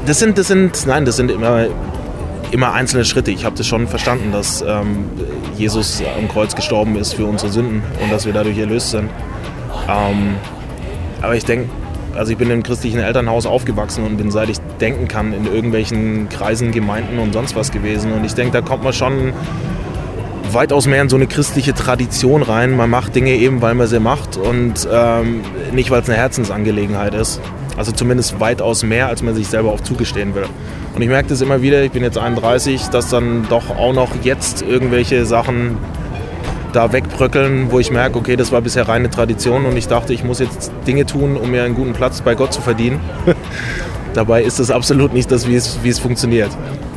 Das sind immer einzelne Schritte. Ich habe das schon verstanden, dass Jesus am Kreuz gestorben ist für unsere Sünden und dass wir dadurch erlöst sind. Aber ich denke, also ich bin im christlichen Elternhaus aufgewachsen und bin, seit ich denken kann, in irgendwelchen Kreisen, Gemeinden und sonst was gewesen. Und ich denke, da kommt man schon weitaus mehr in so eine christliche Tradition rein. Man macht Dinge eben, weil man sie macht und nicht, weil es eine Herzensangelegenheit ist. Also zumindest weitaus mehr, als man sich selber auch zugestehen will. Und ich merke das immer wieder, ich bin jetzt 31, dass dann doch auch noch jetzt irgendwelche Sachen da wegbröckeln, wo ich merke, okay, das war bisher reine Tradition und ich dachte, ich muss jetzt Dinge tun, um mir einen guten Platz bei Gott zu verdienen. Dabei ist es absolut nicht das, wie es funktioniert.